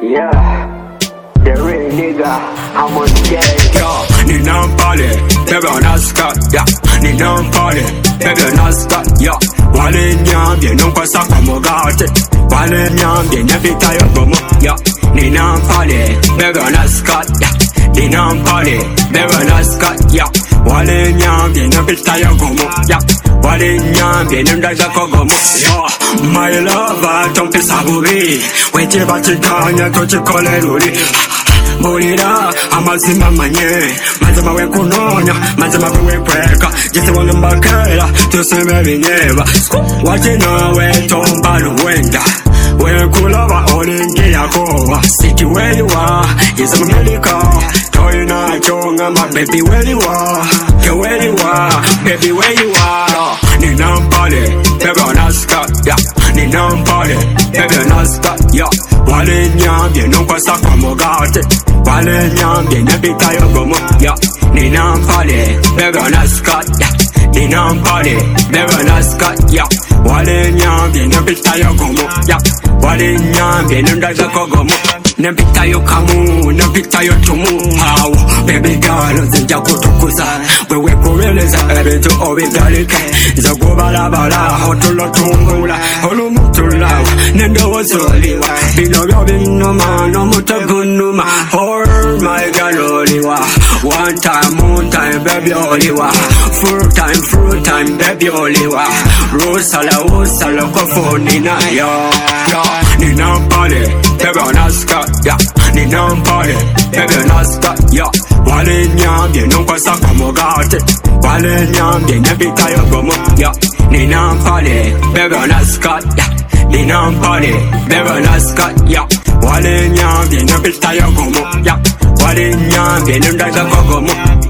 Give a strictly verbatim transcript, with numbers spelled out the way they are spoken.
Yeah, the real nigga, I'm on gay. Yo, ni nampale, bebe onaska, ya. Ni nampale, bebe onaska, ya. Wale nyambie, nunca saka mogate. Wale nyambie, nyapita yogomo, ya. Ni nampale, bebe onaska, ya. Ni nampale, bebe onaska, ya. Wale nyambie, nyapita yogomo, ya. Wale nyambie, nundaga kogomo, ya. My lover, don't be sabubi. Wete batikanya, tochikole luli. Morira, amazima manye. Mazima we kunonya, mazima we kweka. Jese wana mbakela, tuseme vinyeva. Wachina we tomba luwenda. We kulava olingi yakowa. Siki where you are, is a America. Toy na chonga, my baby where you are. Ke where you are, baby where you are. Ni nampale, bebe onaska, ya. Ni nampale, bebe onaska, ya. Wale nyambie, nunca saka mogate. Wale nyambie, nyapita yogomo, ya. Ni nampale, bebe onaska, ya. Ni nampale, bebe onaska, ya. Wale nyambie, nyapita yogomo, ya. Wale nyambie, nundaga kogomo. Nempita yo kamu, nempita yo tumu. How, baby girl, zinja kutukuza. Wewe kueleza, ebintu obigalike. Zago bala bala, hotulo tungula. Holu mutula, nendo wazoliwa. Bino byo bino mano mutagunuma. Oh my girl, oliwa. One time, one time, baby oliwa. Full time, full time, baby oliwa. Rosala, rosala, kofoni na yo. Yo, ni nampale, baby onaska, ya. Ni nampale, baby onaska, ya. Wale nyambie, nunca saka mogate. Wale nyambie, nyapita yogomo, ya. Ni nampale, baby onaska, ya. Ni nampale, baby onaska, ya. Wale nyambie, nyapita yogomo, ya. Wale nyambie, nundaga kogomo.